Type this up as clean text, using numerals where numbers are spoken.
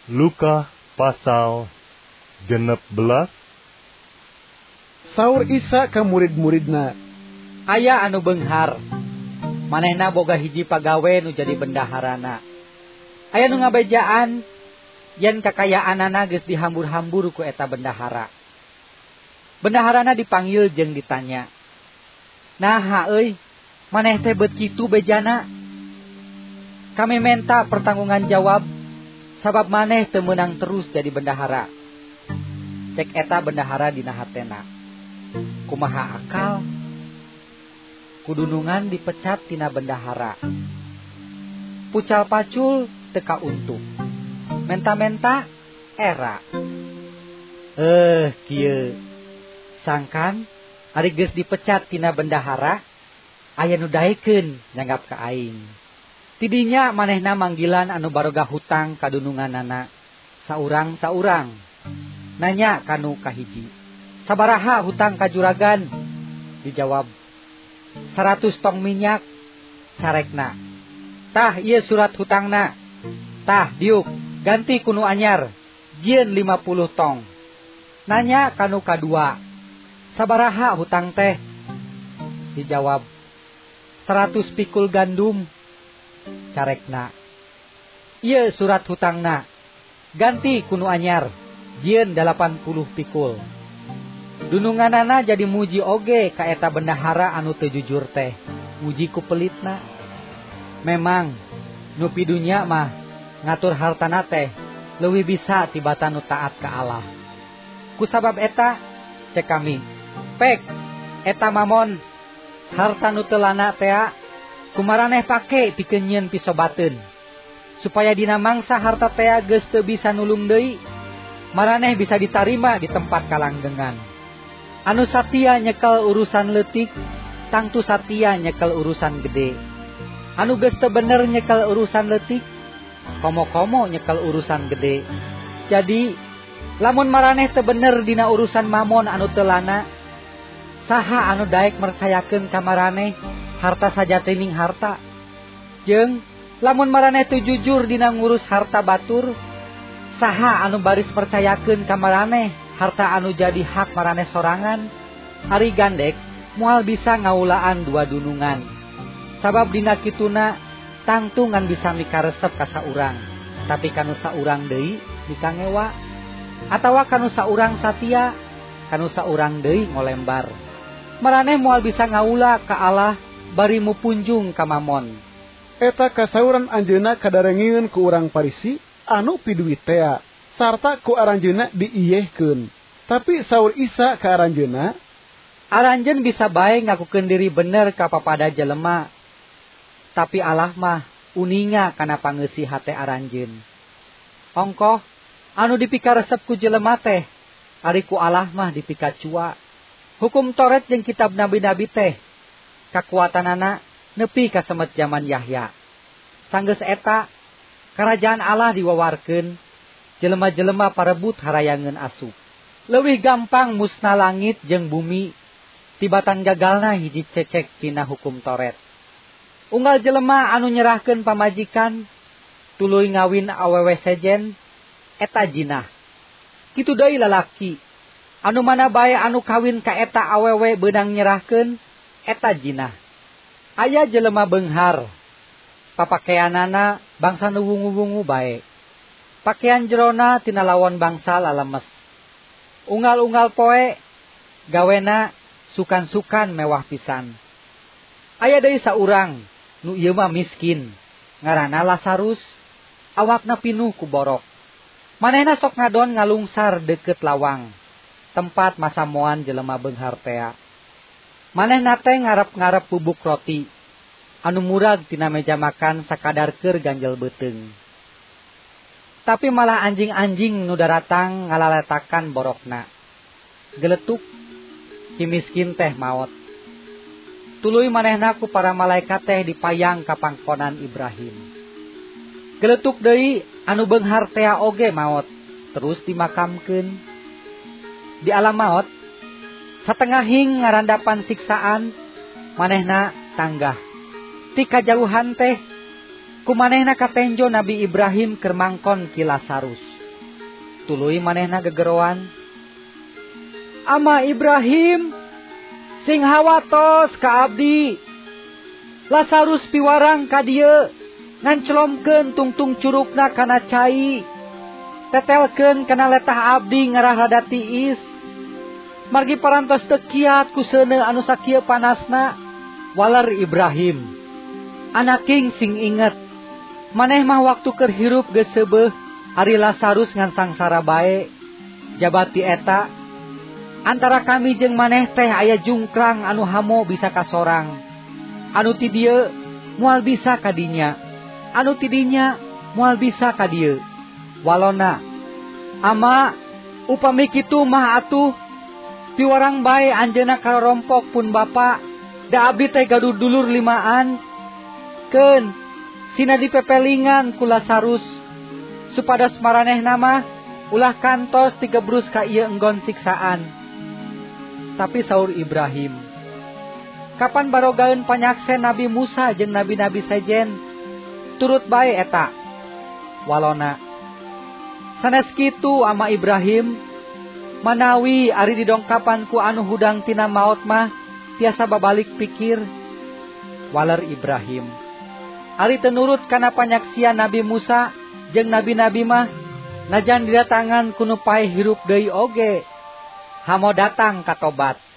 Luka pasal 16. Saur Isa ka murid-muridna, aya anu beunghar, manehna boga hiji pagawe nu jadi bendaharana. Aya nu ngabejaan yen kakayaanana geus dihambur-hambur ku eta bendahara. Bendaharana dipanggil jeung ditanya, "Naha euy, maneh teh beut kitu bejana?" Kami menta pertanggungan jawab, sabab maneh teu meunang terus jadi bendahara. Cek eta bendahara dina hatena, kumaha akal? Kudunungan dipecat tina bendahara. Pucal pacul teka untung. Menta-menta era. Kieu. Sangkan ari geus dipecat tina bendahara, aya nu daekeun nyanggap ka aing. Tidinya manehna manggilan anu baroga hutang kadununganana saurang-saurang. Nanya kanu kahiji, "Sabaraha hutang ka juragan?" Dijawab, 100 tong minyak. Carekna, "Tah ieu surat hutangna. Tah diuk, ganti kuno anyar, jieun 50 tong." Nanya kanu kadua, "Sabaraha hutang teh?" Dijawab, 100 pikul gandum. Carekna, "Ieu surat hutangna. Ganti kuno anyar, jieun 80 pikul." Dununganana jadi muji oge ka eta bendahara anu teu jujur teh, muji ku pelitna. Memang nu pidunya mah ngatur hartana teh leuwih bisa tibatan nu taat ka Allah. Kusabab eta, cek kami, pek eta mamon harta nu teu lana teh kumaraneh pake pikeun nyieun pisobateun, supaya dina mangsa harta teh geus teu bisa nulung deui, maraneh bisa ditarima di tempat kalanggengan. Anu satia nyekel urusan leutik, tangtu satia nyekel urusan gede. Anu geus teu bener nyekel urusan leutik, komo-komo nyekel urusan gede. Jadi, lamun maraneh teu bener dina urusan mamon anu teu lana, saha anu daek mercayakeun ka maraneh harta sajatining harta? Jeung lamun maraneh teu jujur dina ngurus harta batur, saha anu baris percayakeun ka maraneh harta anu jadi hak maraneh sorangan? Ari gandek moal bisa ngaulaan dua dunungan. Sabab dina kituna tangtu ngan bisa mikaresep ka saurang, tapi kanu saurang deui dikangewa, atawa kanu saurang satia, kanu saurang deui ngolembar. Maraneh moal bisa ngaula ka Allah bari mupunjung ka mamon. eta kasauran anjeunna kadarengieun ku urang Parisi anu piduit tea, sarta ku aranjeunna diiyehkeun. Tapi saur Isa ka aranjeunna, Aranjeun bisa bae ngakukeun diri bener ka papada jelema, tapi Allah mah uninga kana pangeusih hate aranjeun. Ongkoh anu dipikaresep ku jelema teh, ari ku Allah mah dipikacua. Hukum Toret jeung kitab nabi-nabi teh kakuatanana nepi ka semet zaman Yahya. Sanggeus eta karajaan Allah diwawarkeun, jelema-jelema parebut harayangeun asup. Leuwih gampang musna langit jeung bumi tibatan gagalna hiji cecek tina hukum Toret. Unggal jelema anu nyerahkeun pamajikan tuluy ngawin awewe sejen eta jinah. Kitu deui lalaki anu mana bae anu kawin ka eta awewe beunang nyerahkeun eta jinah. Aya jelema beunghar, papakeanana bangsa nu wungu-wungu bae. Pakean jerona tina lawon bangsa lalemes. Unggal-unggal poe gawena sukan-sukan mewah pisan. Aya deui saurang nu ieu mah miskin, ngaranna Lazarus, awakna pinuh ku borok. Manehna sok ngadon ngalungsar deukeut lawang, tempat masamoan jelema beunghar tea. Manehna teh ngarep-ngarep bubuk roti anu murag tina meja makan sakadar keur ganjel beuteung. Tapi malah anjing-anjing nu daratang ngalaletakan borokna. Geletuk si miskin teh maot. Tuluy manehna ku para malaikat teh dipayang ka pangkonan Ibrahim. Geletuk deui anu beunghar tea oge maot, terus dimakamkeun. Di alam maot satengahing ngarandapan siksaan, manehna tanggah. Ti kajauhan teh kumanehna katenjo Nabi Ibrahim keur mangkon ki Lazarus. tuluy manehna gegeroan. Ama Ibrahim, sing hawatos ka abdi. Lazarus piwarang ka dieu, ngancelomkeun tungtung curugna kana cai. Tetelkeun kana letah abdi ngarah rada tiis. Margi parantos teu kiat ku seuneu anu sakieu panasna. Waler Ibrahim, anaking sing inget, maneh mah waktu keur hirup geus seubeuh ari Lazarus ngan sangsara bae. Jabati eta, antara kami jeung maneh teh aya jungkrang anu hamo bisa ka sorang. Anu ti dieu moal bisa ka dinya, anu ti dinya moal bisa ka dieu. Walona, ama upami kitu mah atuh piwarang bae anjeunna karorompok pun bapa. Da abdi teh gaduh dulur limaan. Keun, sina dipepelingan ku Lazarus. Supados maranehna mah ulah kantos digebrus ka ieu enggon siksaan. Tapi saur Ibrahim, kapan barogaeun panyaksen Nabi Musa jeung nabi-nabi sejen? Turut bae eta. Walona, sanes kitu ama Ibrahim, manawi ari didongkapan ku anu hudang tina maot mah tiasa babalik pikir. Waler Ibrahim, ari teu nurut kana panyaksian Nabi Musa jeung nabi-nabi mah najan didatangan ku nu paeh hirup deui oge, hamo datang ka tobat.